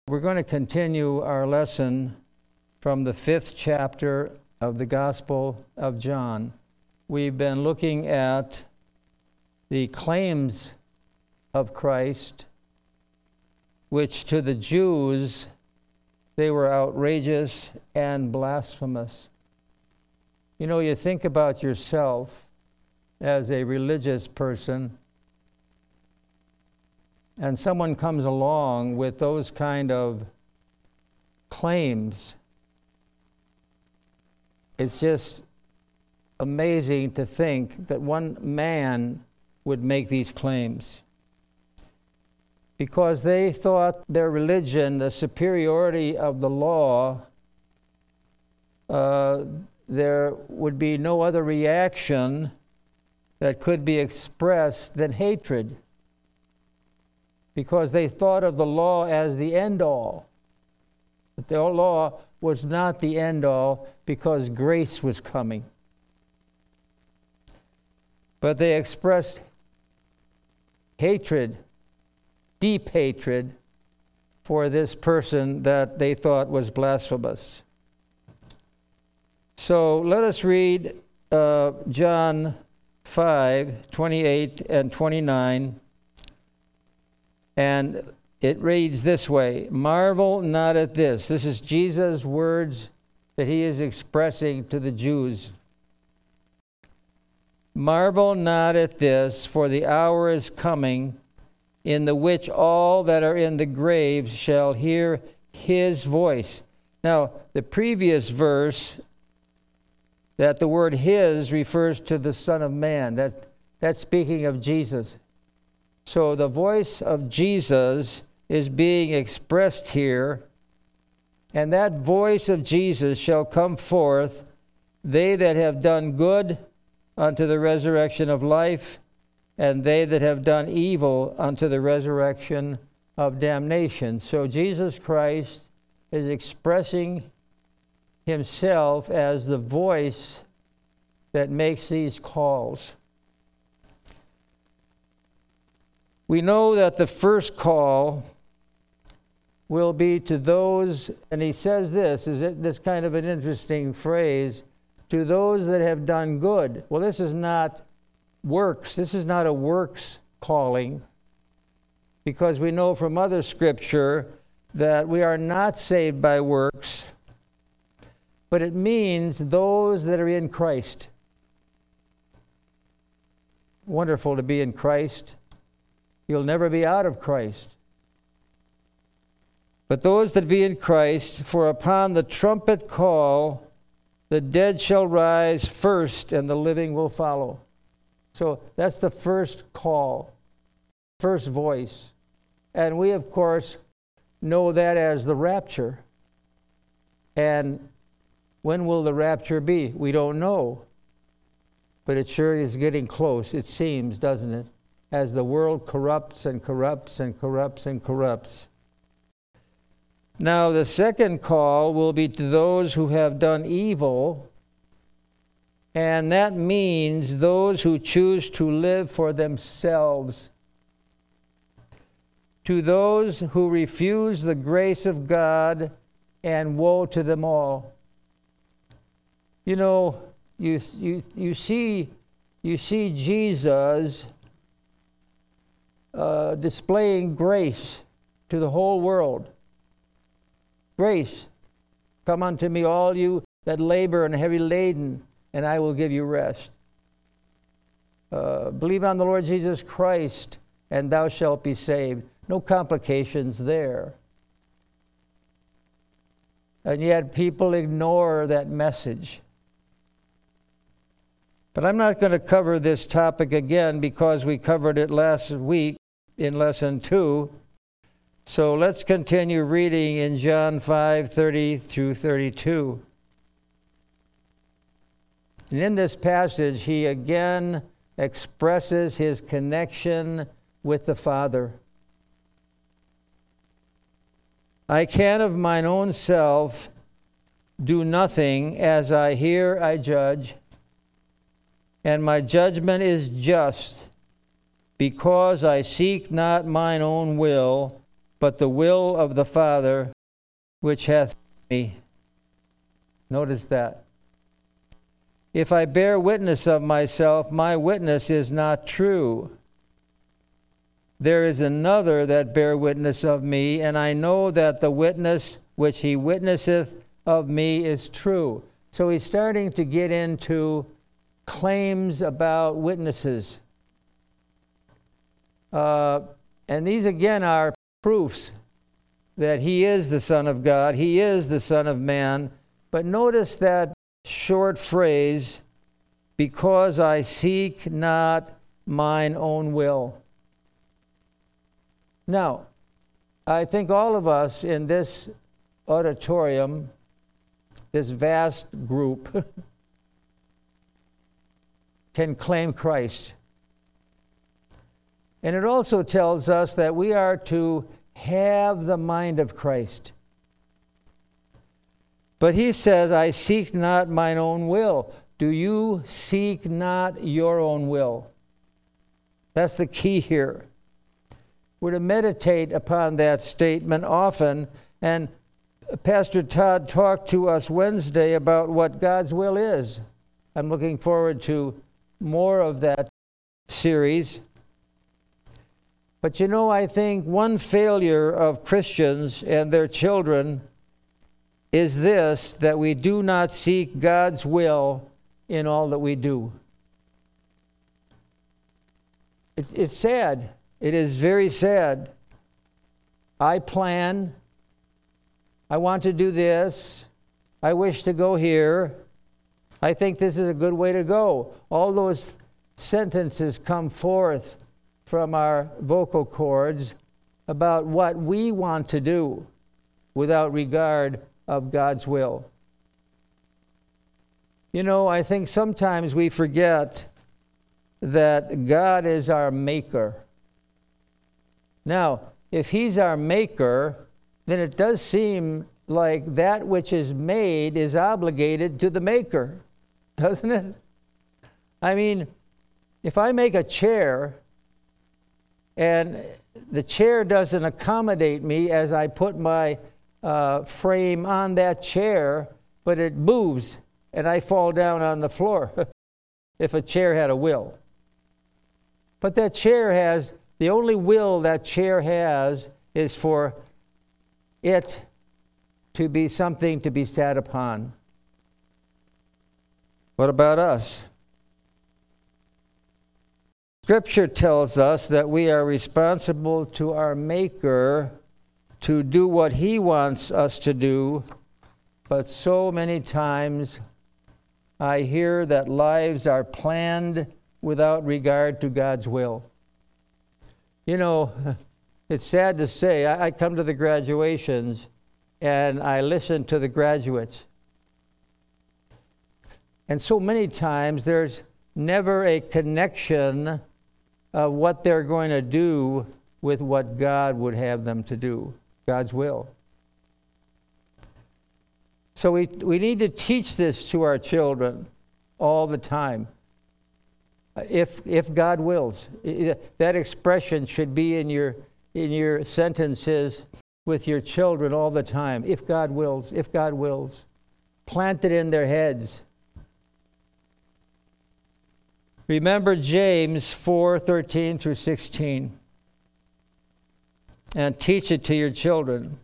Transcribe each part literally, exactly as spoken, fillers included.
We're going to continue our lesson from the fifth chapter of the Gospel of John. We've been looking at the claims of Christ, which to the Jews, they were outrageous and blasphemous. You know, you think about yourself as a religious person, and someone comes along with those kind of claims. It's just amazing to think that one man would make these claims, because they thought their religion, the superiority of the law, uh, there would be no other reaction that could be expressed than hatred, because they thought of the law as the end-all. But the law was not the end-all, because grace was coming. But they expressed hatred, deep hatred, for this person that they thought was blasphemous. So let us read uh, John five, twenty-eight and twenty-nine. And it reads this way: "Marvel not at this." This is Jesus' words that he is expressing to the Jews. "Marvel not at this, for the hour is coming, in the which all that are in the graves shall hear his voice." Now, the previous verse, that the word his refers to the Son of Man. That's, that's speaking of Jesus. So the voice of Jesus is being expressed here, and that voice of Jesus shall come forth, they that have done good unto the resurrection of life, and they that have done evil unto the resurrection of damnation. So Jesus Christ is expressing himself as the voice that makes these calls. We know that the first call will be to those, and he says this, is it this kind of an interesting phrase, to those that have done good. Well, this is not works. This is not a works calling, because we know from other scripture that we are not saved by works, but it means those that are in Christ. Wonderful to be in Christ. You'll never be out of Christ. But those that be in Christ, for upon the trumpet call, the dead shall rise first, and the living will follow. So that's the first call, first voice. And we, of course, know that as the rapture. And when will the rapture be? We don't know. But it sure is getting close, it seems, doesn't it? As the world corrupts and corrupts and corrupts and corrupts. Now, the second call will be to those who have done evil, and that means those who choose to live for themselves. To those who refuse the grace of God, and woe to them all. You know, you you you see you see Jesus uh, displaying grace to the whole world. Grace, come unto me, all you that labor and are heavy laden, and I will give you rest. Uh, believe on the Lord Jesus Christ, and thou shalt be saved. No complications there. And yet people ignore that message. But I'm not going to cover this topic again, because we covered it last week in lesson two. So let's continue reading in John five, thirty through thirty-two. And in this passage, he again expresses his connection with the Father. "I can of mine own self do nothing. As I hear, I judge, and my judgment is just, because I seek not mine own will, but the will of the Father which hath sent me. Notice that. If I bear witness of myself, my witness is not true. There is another that bear witness of me, and I know that the witness which he witnesseth of me is true. So he's starting to get into claims about witnesses. Uh, and these again are proofs that he is the Son of God, he is the Son of Man. But notice that short phrase, because I seek not mine own will. Now, I think all of us in this auditorium, this vast group, can claim Christ. And it also tells us that we are to have the mind of Christ. But he says, I seek not mine own will. Do you seek not your own will? That's the key here. We're to meditate upon that statement often. And Pastor Todd talked to us Wednesday about what God's will is. I'm looking forward to more of that series. But you know, I think one failure of Christians and their children is this, that we do not seek God's will in all that we do. It, it's sad. It is very sad. I plan. I want to do this. I wish to go here. I think this is a good way to go. All those sentences come forth from our vocal cords about what we want to do without regard of God's will. You know, I think sometimes we forget that God is our maker. Now, if he's our maker, then it does seem like that which is made is obligated to the maker, doesn't it? I mean, if I make a chair and the chair doesn't accommodate me as I put my uh, frame on that chair, but it moves and I fall down on the floor, if a chair had a will. But that chair has, the only will that chair has is for it to be something to be sat upon. What about us? Scripture tells us that we are responsible to our Maker to do what he wants us to do, but so many times I hear that lives are planned without regard to God's will. You know, it's sad to say, I, I come to the graduations and I listen to the graduates. And so many times there's never a connection of what they're going to do with what God would have them to do, God's will. So we, we need to teach this to our children all the time. If, if God wills. That expression should be in your, in your sentences with your children all the time. If God wills, if God wills. Plant it in their heads. Remember James four, thirteen through sixteen. And teach it to your children.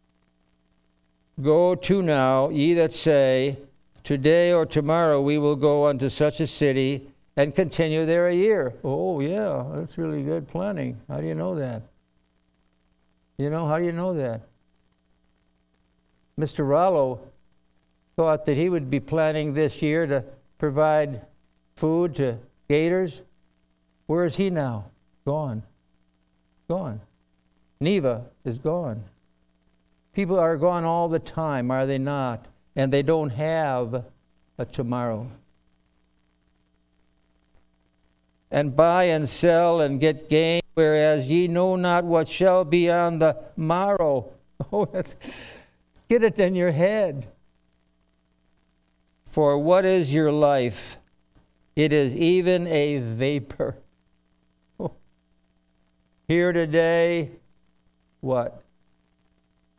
Go to now, ye that say, today or tomorrow we will go unto such a city and continue there a year. Oh, yeah, that's really good planning. How do you know that? You know, how do you know that? Mister Rollo thought that he would be planning this year to provide food to Gators. Where is he now? Gone. Gone. Neva is gone. People are gone all the time, are they not? And they don't have a tomorrow. And buy and sell and get gain, whereas ye know not what shall be on the morrow. Oh, that's, get it in your head. For what is your life? It is even a vapor. Oh. Here today, what?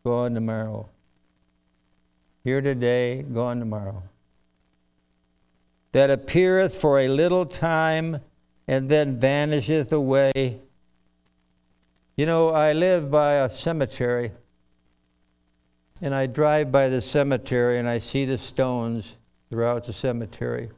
gone tomorrow. Here today, gone tomorrow. That appeareth for a little time, and then vanisheth away. You know, I live by a cemetery, and I drive by the cemetery, and I see the stones throughout the cemetery.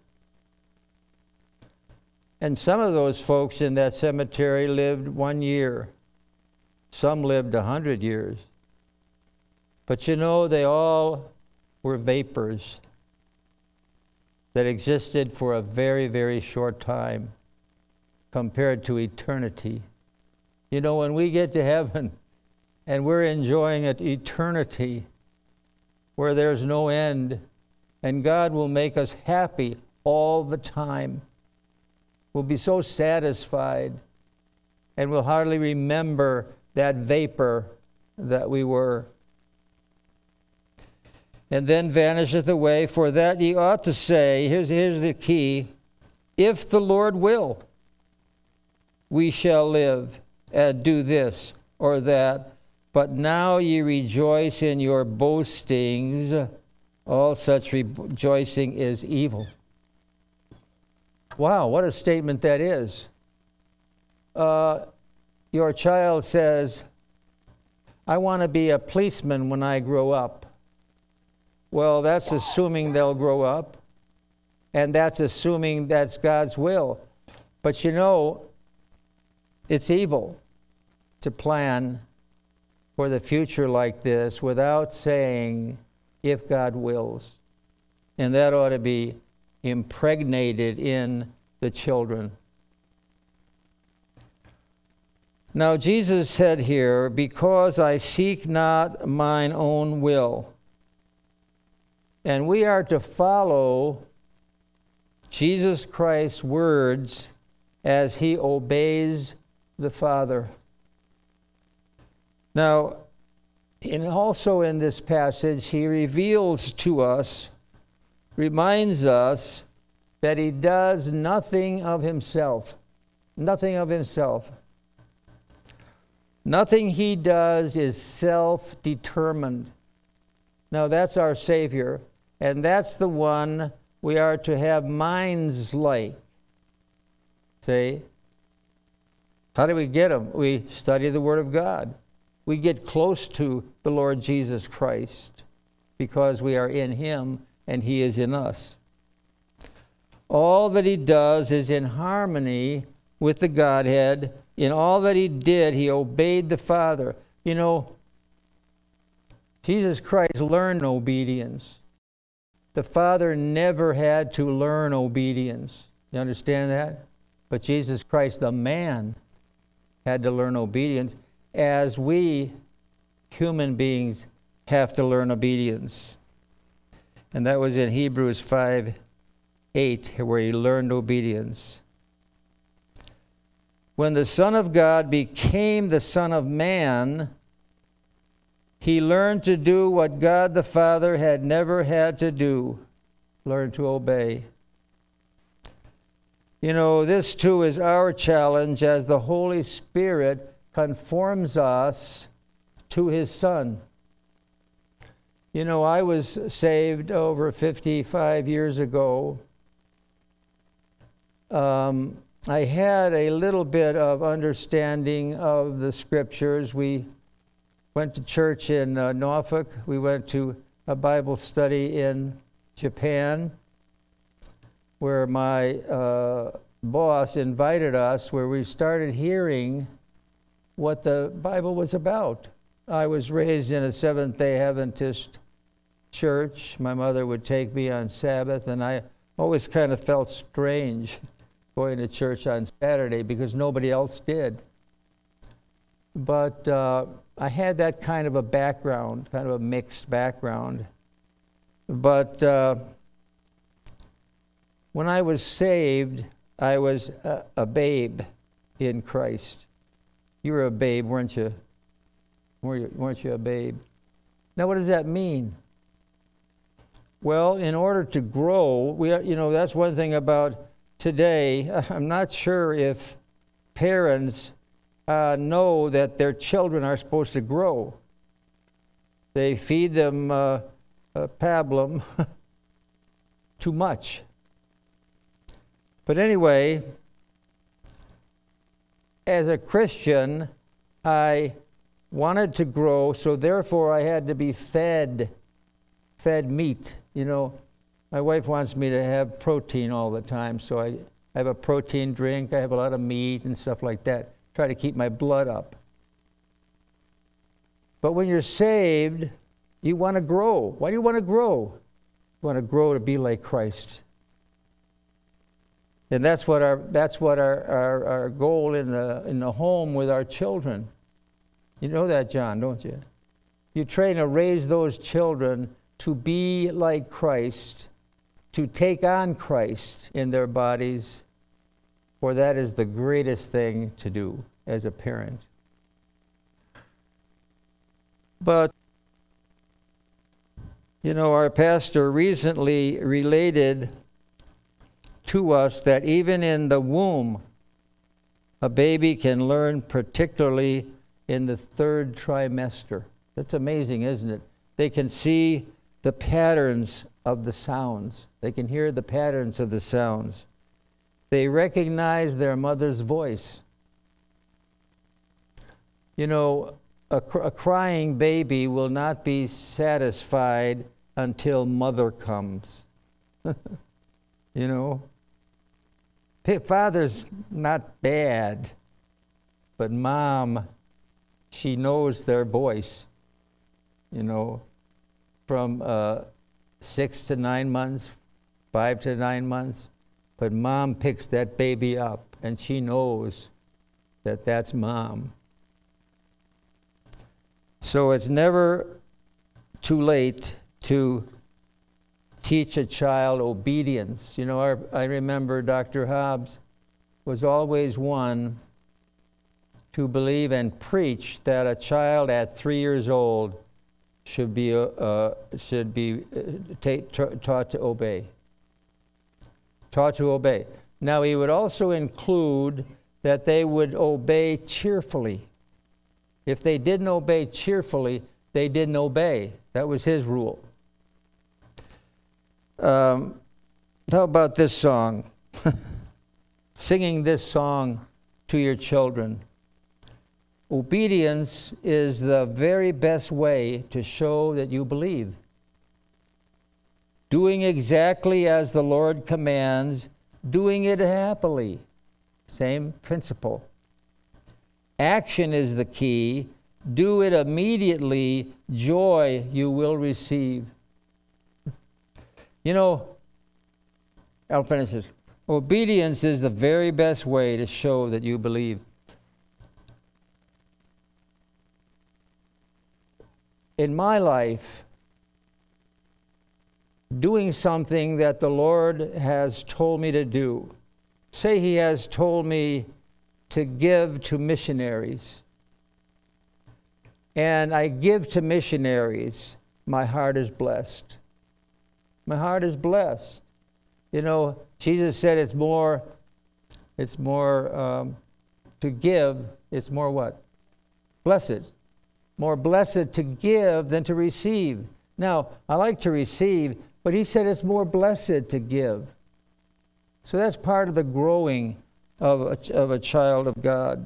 And some of those folks in that cemetery lived one year. Some lived a hundred years. But you know, they all were vapors that existed for a very, very short time compared to eternity. You know, when we get to heaven and we're enjoying an eternity where there's no end, and God will make us happy all the time. We'll be so satisfied, and we'll hardly remember that vapor that we were. And then vanisheth away, for that ye ought to say, here's, here's the key, if the Lord will, we shall live and do this or that. But now ye rejoice in your boastings. All such rejoicing is evil. Wow, what a statement that is. Uh, your child says, I want to be a policeman when I grow up. Well, that's assuming they'll grow up, and that's assuming that's God's will. But you know, it's evil to plan for the future like this without saying, if God wills. And that ought to be impregnated in the children. Now, Jesus said here, because I seek not mine own will. And we are to follow Jesus Christ's words as he obeys the Father. Now, and also in this passage, he reveals to us, reminds us that he does nothing of himself. Nothing of himself. Nothing he does is self-determined. Now, that's our Savior, and that's the one we are to have minds like. See? How do we get them? We study the Word of God. We get close to the Lord Jesus Christ because we are in him and he is in us. All that he does is in harmony with the Godhead. In all that he did, he obeyed the Father. You know, Jesus Christ learned obedience. The Father never had to learn obedience. You understand that? But Jesus Christ, the man, had to learn obedience, as we human beings have to learn obedience. And that was in Hebrews five eight, where he learned obedience. When the Son of God became the Son of Man, he learned to do what God the Father had never had to do, learn to obey. You know, this too is our challenge as the Holy Spirit conforms us to his Son. You know, I was saved over fifty-five years ago. Um, I had a little bit of understanding of the Scriptures. We went to church in uh, Norfolk. We went to a Bible study in Japan, where my uh, boss invited us, where we started hearing what the Bible was about. I was raised in a Seventh-day Adventist church. My mother would take me on Sabbath, and I always kind of felt strange going to church on Saturday because nobody else did. But uh, I had that kind of a background, kind of a mixed background. But uh, when I was saved, I was a, a babe in Christ. You were a babe, weren't you? Weren't you a babe? Now, what does that mean? Well, in order to grow, we, you know, that's one thing about today. I'm not sure if parents uh, know that their children are supposed to grow. they feed them uh, uh, pablum too much. But anyway, as a Christian, I wanted to grow, so therefore I had to be fed, fed meat. You know, my wife wants me to have protein all the time, so I have a protein drink, I have a lot of meat and stuff like that. Try to keep my blood up. But when you're saved, you want to grow. Why do you want to grow? You want to grow to be like Christ. And that's what our that's what our, our, our goal in the in the home with our children. You know that, John, don't you? You train to raise those children to be like Christ, to take on Christ in their bodies, for that is the greatest thing to do as a parent. But, you know, our pastor recently related to us that even in the womb, a baby can learn, particularly in the third trimester. That's amazing, isn't it? They can see the patterns of the sounds. They can hear the patterns of the sounds. They recognize their mother's voice. You know, a, cr- a crying baby will not be satisfied until mother comes. You know? Father's not bad, but mom, she knows their voice, you know, from uh, six to nine months, five to nine months. But mom picks that baby up, and she knows that that's mom. So it's never too late to teach a child obedience. You know, our, I remember Doctor Hobbs was always one to believe and preach that a child at three years old should be uh, uh, should be uh, ta- ta- taught to obey. Taught to obey. Now he would also include that they would obey cheerfully. If they didn't obey cheerfully, they didn't obey. That was his rule. Um, how about this song? Singing this song to your children. Obedience is the very best way to show that you believe. Doing exactly as the Lord commands, doing it happily. Same principle. Action is the key. Do it immediately. Joy you will receive. You know, I'll finish this. Obedience is the very best way to show that you believe. In my life, doing something that the Lord has told me to do, say He has told me to give to missionaries, and I give to missionaries, my heart is blessed. My heart is blessed. You know, Jesus said it's more, it's more um, to give, it's more what? Blessed. More blessed to give than to receive. Now, I like to receive, but he said it's more blessed to give. So that's part of the growing of a, of a child of God.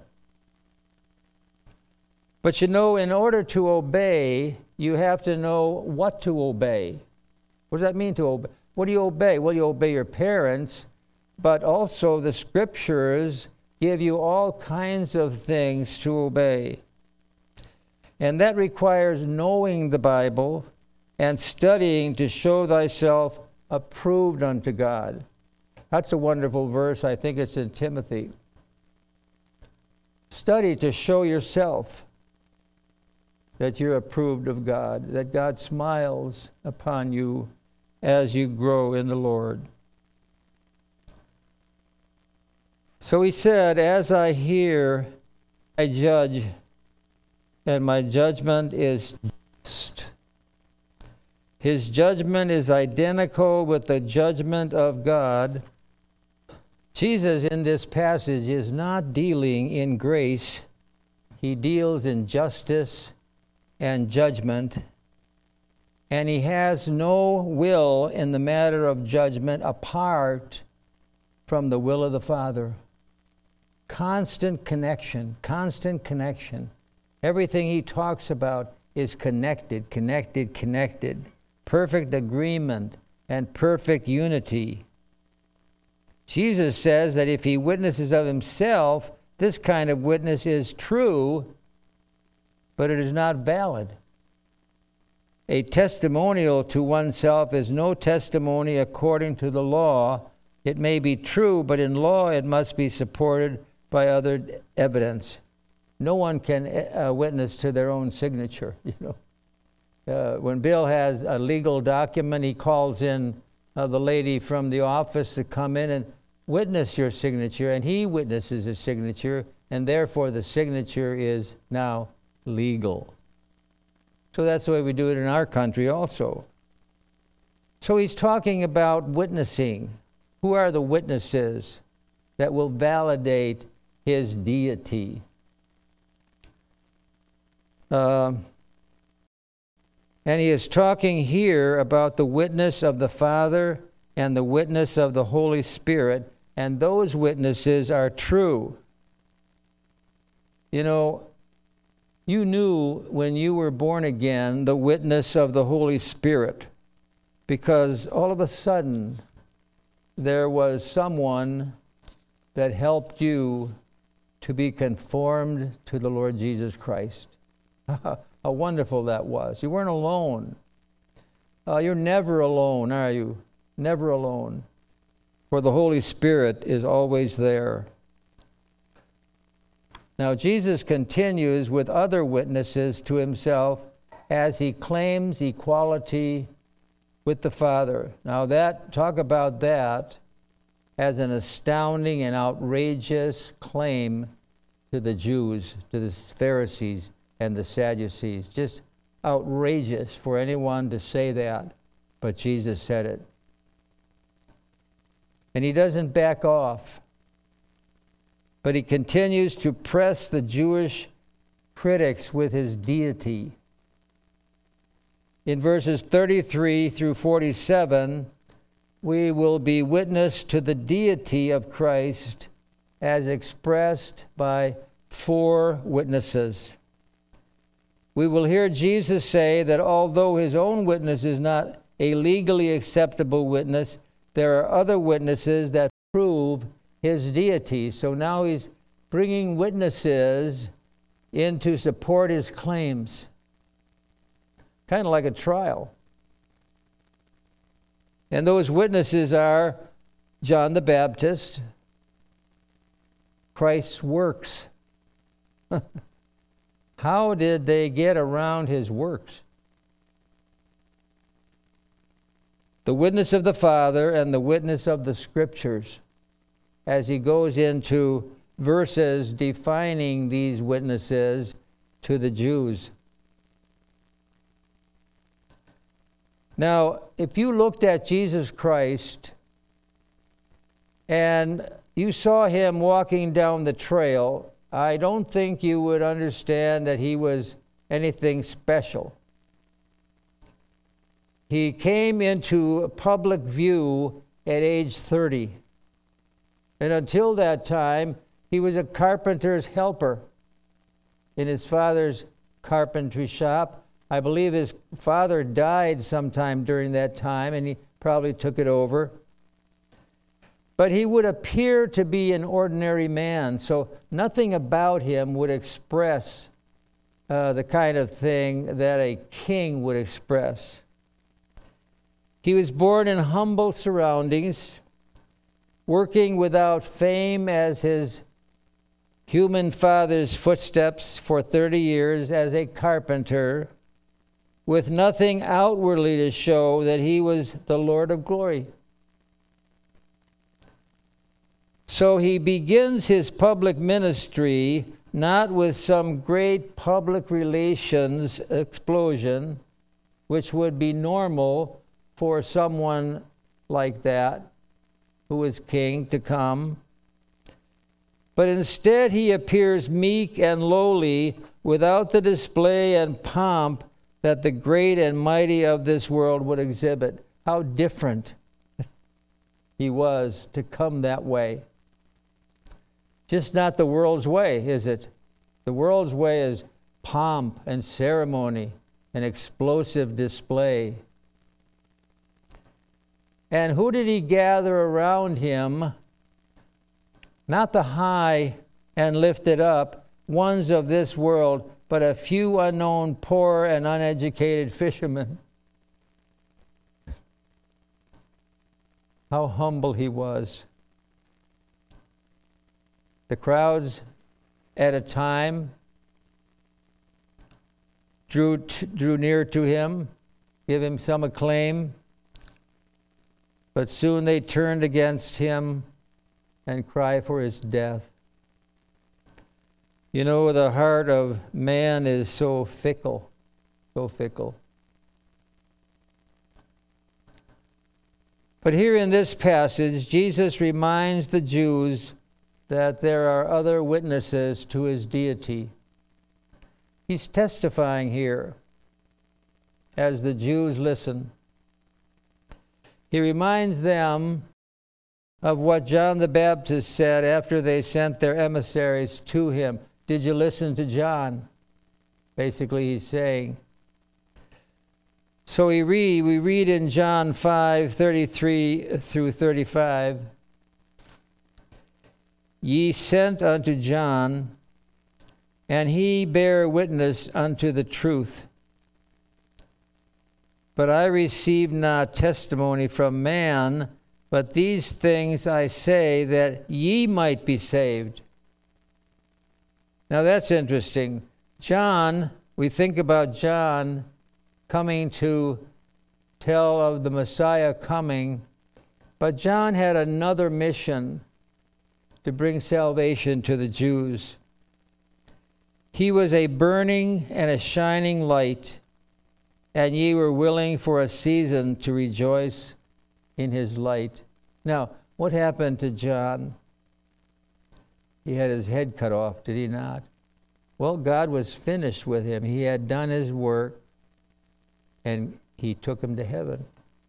But you know, in order to obey, you have to know what to obey. What does that mean to obey? What do you obey? Well, you obey your parents, but also the scriptures give you all kinds of things to obey. And that requires knowing the Bible and studying to show thyself approved unto God. That's a wonderful verse. I think it's in Timothy. Study to show yourself that you're approved of God, that God smiles upon you as you grow in the Lord. So he said, as I hear, I judge, and my judgment is just. His judgment is identical with the judgment of God. Jesus in this passage is not dealing in grace. He deals in justice and judgment and he has no will in the matter of judgment apart from the will of the Father. Constant connection, constant connection. Everything he talks about is connected, connected, connected. Perfect agreement and perfect unity. Jesus says that if he witnesses of himself, this kind of witness is true, but it is not valid. A testimonial to oneself is no testimony according to the law. It may be true, but in law it must be supported by other evidence. No one can uh, witness to their own signature. You know, uh, when Bill has a legal document, he calls in uh, the lady from the office to come in and witness your signature, and he witnesses his signature, and therefore the signature is now legal. So that's the way we do it in our country also. So he's talking about witnessing. Who are the witnesses that will validate his deity? Um, and he is talking here about the witness of the Father and the witness of the Holy Spirit, and those witnesses are true. You know, you knew when you were born again the witness of the Holy Spirit, because all of a sudden there was someone that helped you to be conformed to the Lord Jesus Christ. How wonderful that was. You weren't alone. Uh, you're never alone, are you? Never alone. For the Holy Spirit is always there. Now, Jesus continues with other witnesses to himself as he claims equality with the Father. Now, that talk about that as an astounding and outrageous claim to the Jews, to the Pharisees and the Sadducees. Just outrageous for anyone to say that, but Jesus said it. And he doesn't back off, but he continues to press the Jewish critics with his deity. In verses thirty-three through forty-seven, we will be witness to the deity of Christ as expressed by four witnesses. We will hear Jesus say that although his own witness is not a legally acceptable witness, there are other witnesses that prove his deity. So now he's bringing witnesses in to support his claims. Kind of like a trial. And those witnesses are John the Baptist, Christ's works. How did they get around his works? The witness of the Father and the witness of the Scriptures, as he goes into verses defining these witnesses to the Jews. Now, if you looked at Jesus Christ and you saw him walking down the trail, I don't think you would understand that he was anything special. He came into public view at age thirty. And until that time, he was a carpenter's helper in his father's carpentry shop. I believe his father died sometime during that time, and he probably took it over. But he would appear to be an ordinary man, so nothing about him would express uh, the kind of thing that a king would express. He was born in humble surroundings, working without fame as his human father's footsteps for thirty years as a carpenter, with nothing outwardly to show that he was the Lord of glory. So he begins his public ministry not with some great public relations explosion, which would be normal for someone like that who is king to come. But instead he appears meek and lowly, without the display and pomp that the great and mighty of this world would exhibit. How different he was to come that way. Just not the world's way, is it? The world's way is pomp and ceremony and explosive display. And who did he gather around him? Not the high and lifted up ones of this world, but a few unknown, poor, and uneducated fishermen. How humble he was. The crowds at a time drew, t- drew near to him, give him some acclaim, but soon they turned against him and cried for his death. You know, the heart of man is so fickle, so fickle. But here in this passage, Jesus reminds the Jews that there are other witnesses to his deity. He's testifying here as the Jews listen. He reminds them of what John the Baptist said after they sent their emissaries to him. Did you listen to John? Basically, he's saying. So we read, we read in John five, thirty-three through thirty-five, Ye sent unto John, and he bare witness unto the truth. But I received not testimony from man, but these things I say, that ye might be saved. Now that's interesting. John, we think about John coming to tell of the Messiah coming, but John had another mission to bring salvation to the Jews. He was a burning and a shining light, and ye were willing for a season to rejoice in his light. Now, what happened to John? He had his head cut off, did he not? Well, God was finished with him. He had done his work, and he took him to heaven.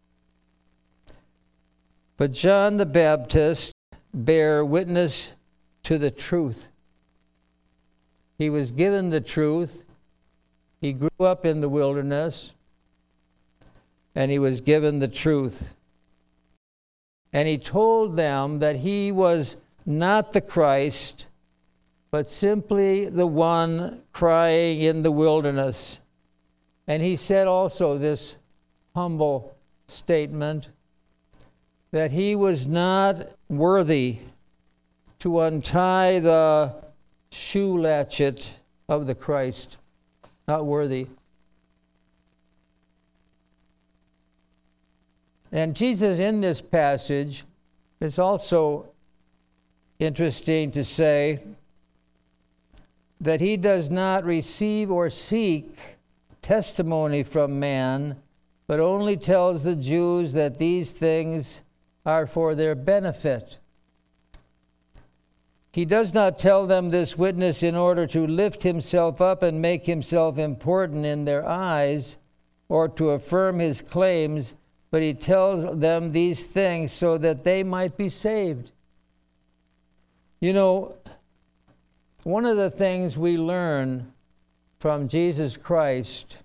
But John the Baptist bare witness to the truth. He was given the truth. He grew up in the wilderness, and he was given the truth. And he told them that he was not the Christ, but simply the one crying in the wilderness. And he said also this humble statement, that he was not worthy to untie the shoe latchet of the Christ. Not worthy. And Jesus in this passage, is also interesting to say that he does not receive or seek testimony from man, but only tells the Jews that these things are for their benefit. He does not tell them this witness in order to lift himself up and make himself important in their eyes or to affirm his claims, but he tells them these things so that they might be saved. You know, one of the things we learn from Jesus Christ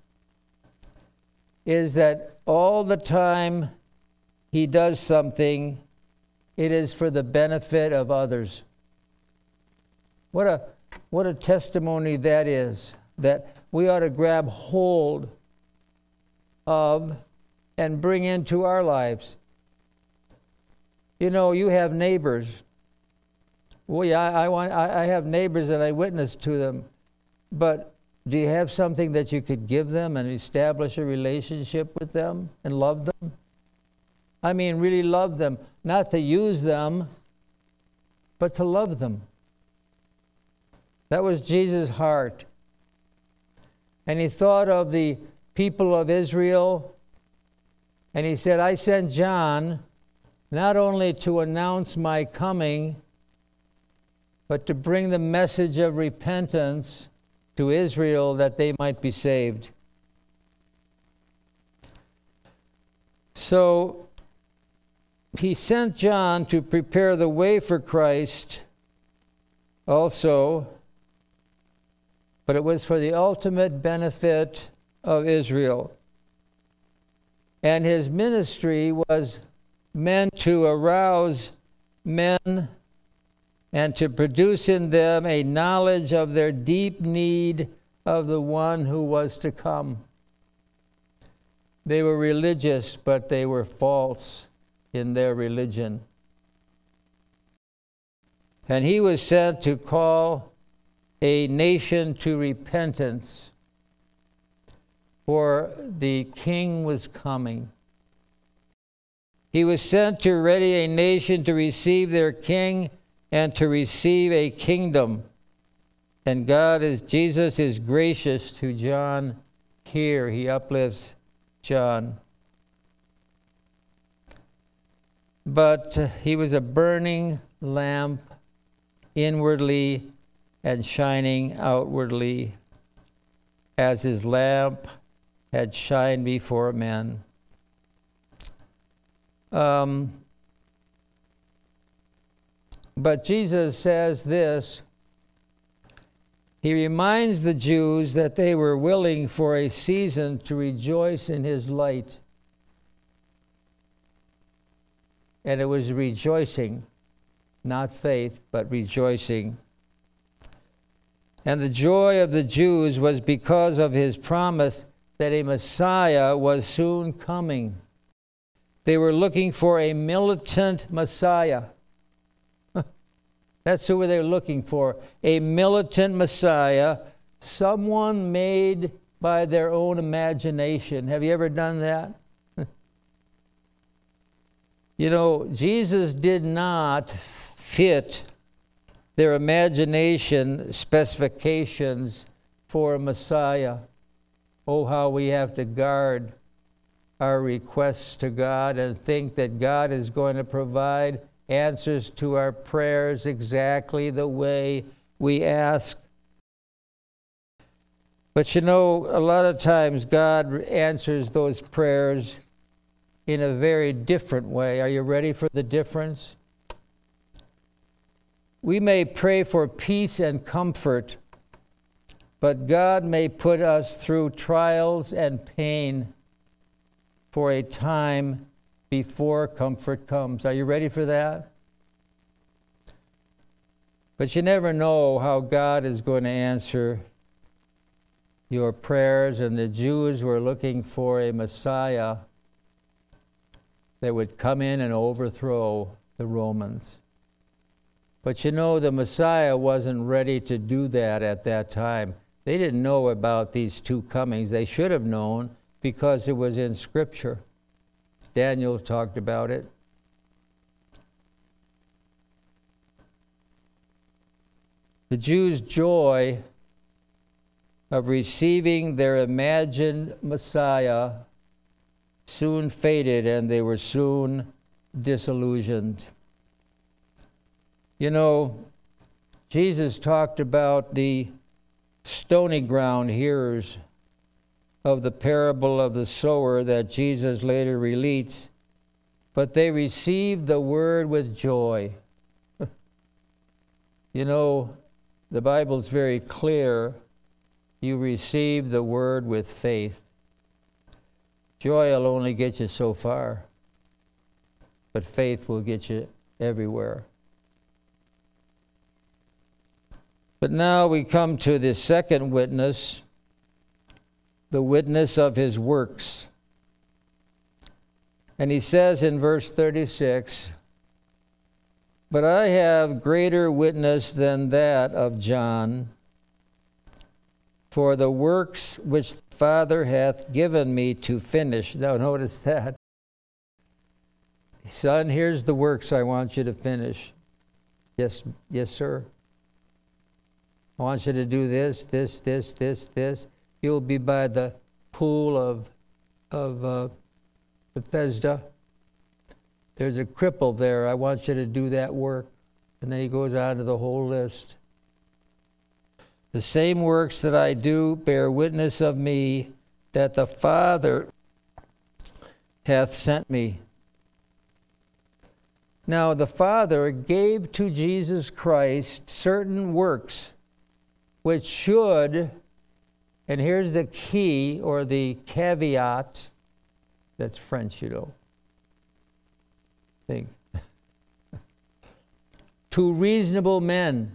is that all the time he does something, it is for the benefit of others. What a what a testimony that is, that we ought to grab hold of and bring into our lives. You know, you have neighbors. Well, yeah, I, I want I, I have neighbors and I witness to them, but do you have something that you could give them and establish a relationship with them and love them? I mean, really love them. Not to use them, but to love them. That was Jesus' heart. And he thought of the people of Israel, and he said, I sent John not only to announce my coming, but to bring the message of repentance to Israel that they might be saved. So he sent John to prepare the way for Christ also, but it was for the ultimate benefit of Israel. And his ministry was meant to arouse men and to produce in them a knowledge of their deep need of the one who was to come. They were religious, but they were false in their religion. And he was sent to call a nation to repentance, for the king was coming. He was sent to ready a nation to receive their king and to receive a kingdom. And God is, Jesus is gracious to John here. He uplifts John. But uh, he was a burning lamp inwardly and shining outwardly, as his lamp had shined before men. Um, but Jesus says this. He reminds the Jews that they were willing for a season to rejoice in his light. And it was rejoicing, not faith, but rejoicing. And the joy of the Jews was because of his promise that a Messiah was soon coming. They were looking for a militant Messiah. That's who they were looking for, a militant Messiah, someone made by their own imagination. Have you ever done that? You know, Jesus did not fit their imagination specifications for a Messiah. Oh, how we have to guard our requests to God and think that God is going to provide answers to our prayers exactly the way we ask. But you know, a lot of times God answers those prayers in a very different way. Are you ready for the difference? We may pray for peace and comfort, but God may put us through trials and pain for a time before comfort comes. Are you ready for that? But you never know how God is going to answer your prayers, and the Jews were looking for a Messiah that would come in and overthrow the Romans. But you know, the Messiah wasn't ready to do that at that time. They didn't know about these two comings. They should have known because it was in Scripture. Daniel talked about it. The Jews' joy of receiving their imagined Messiah soon faded, and they were soon disillusioned. You know, Jesus talked about the stony ground hearers of the parable of the sower that Jesus later relates, but they received the word with joy. You know, the Bible's very clear. You receive the word with faith. Joy will only get you so far, but faith will get you everywhere. But now we come to the second witness, the witness of his works. And he says in verse thirty-six, "But I have greater witness than that of John, for the works which the Father hath given me to finish." Now notice that. Son, here's the works I want you to finish. Yes, yes, sir. I want you to do this, this, this, this, this. You'll be by the pool of, of uh, Bethesda. There's a cripple there. I want you to do that work. And then he goes on to the whole list. The same works that I do bear witness of me, that the Father hath sent me. Now the Father gave to Jesus Christ certain works which should, and here's the key or the caveat, that's French, you know. Think. To reasonable men.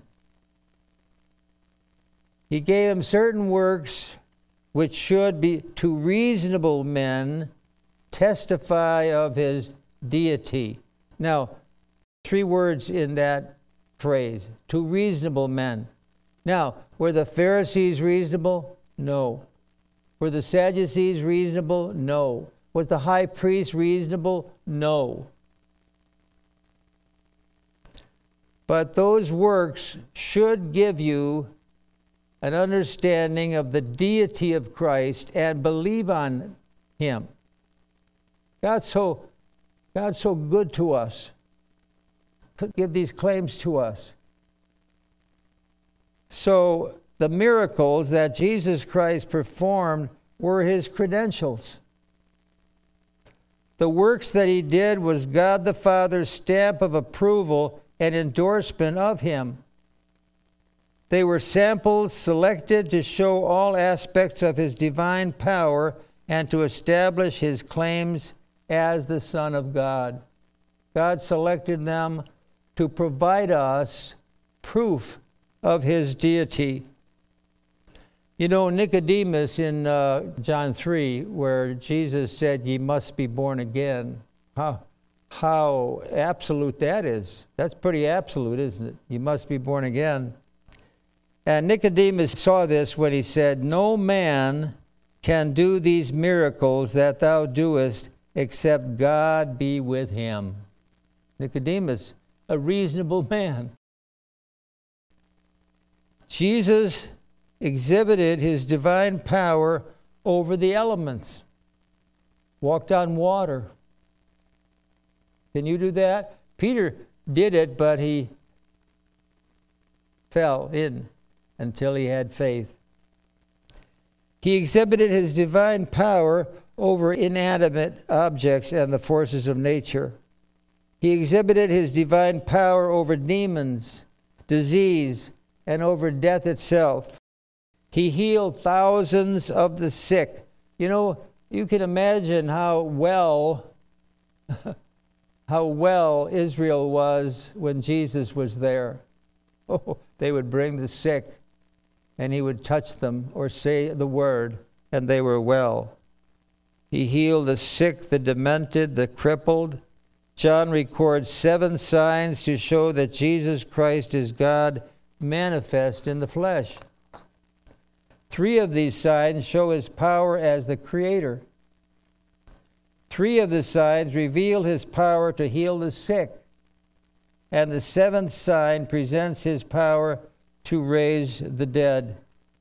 He gave him certain works which should be, to reasonable men, testify of his deity. Now, three words in that phrase, to reasonable men. Now, were the Pharisees reasonable? No. Were the Sadducees reasonable? No. Was the high priest reasonable? No. But those works should give you an understanding of the deity of Christ and believe on him. God's so, God's so good to us. Give these claims to us. So the miracles that Jesus Christ performed were his credentials. The works that he did was God the Father's stamp of approval and endorsement of him. They were samples selected to show all aspects of his divine power and to establish his claims as the Son of God. God selected them to provide us proof of his deity. You know, Nicodemus in uh, John three, where Jesus said, "Ye must be born again," how, how absolute that is. That's pretty absolute, isn't it? You must be born again. And Nicodemus saw this when he said, "No man can do these miracles that thou doest except God be with him." Nicodemus, a reasonable man. Jesus exhibited his divine power over the elements. Walked on water. Can you do that? Peter did it, but he fell in until he had faith. He exhibited his divine power over inanimate objects and the forces of nature. He exhibited his divine power over demons, disease, and over death itself. He healed thousands of the sick. You know, you can imagine how well, how well Israel was when Jesus was there. Oh, they would bring the sick, and he would touch them or say the word, and they were well. He healed the sick, the demented, the crippled. John records seven signs to show that Jesus Christ is God manifest in the flesh. Three of these signs show his power as the Creator. Three of the signs reveal his power to heal the sick. And the seventh sign presents his power to raise the dead.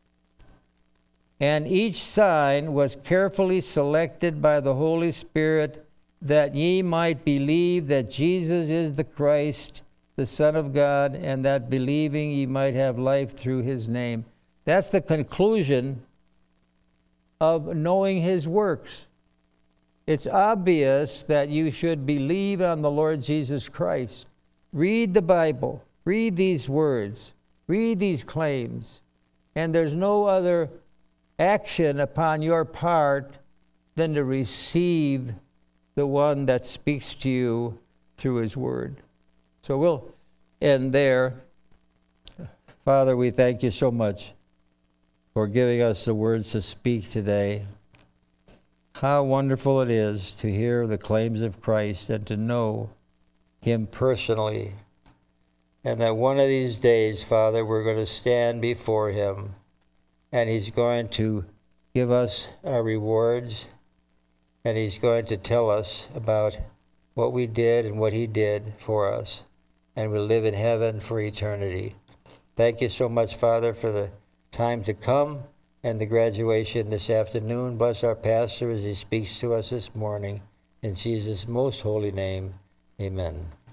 And each sign was carefully selected by the Holy Spirit, that ye might believe that Jesus is the Christ, the Son of God, and that believing ye might have life through his name. That's the conclusion of knowing his works. It's obvious that you should believe on the Lord Jesus Christ. Read the Bible. Read these words. Read these claims. And there's no other action upon your part than to receive the one that speaks to you through his word. So we'll end there. Father, we thank you so much for giving us the words to speak today. How wonderful it is to hear the claims of Christ and to know him personally. And that one of these days, Father, we're going to stand before him and he's going to give us our rewards, and he's going to tell us about what we did and what he did for us, and we'll live in heaven for eternity. Thank you so much, Father, for the time to come and the graduation this afternoon. Bless our pastor as he speaks to us this morning. In Jesus' most holy name, amen.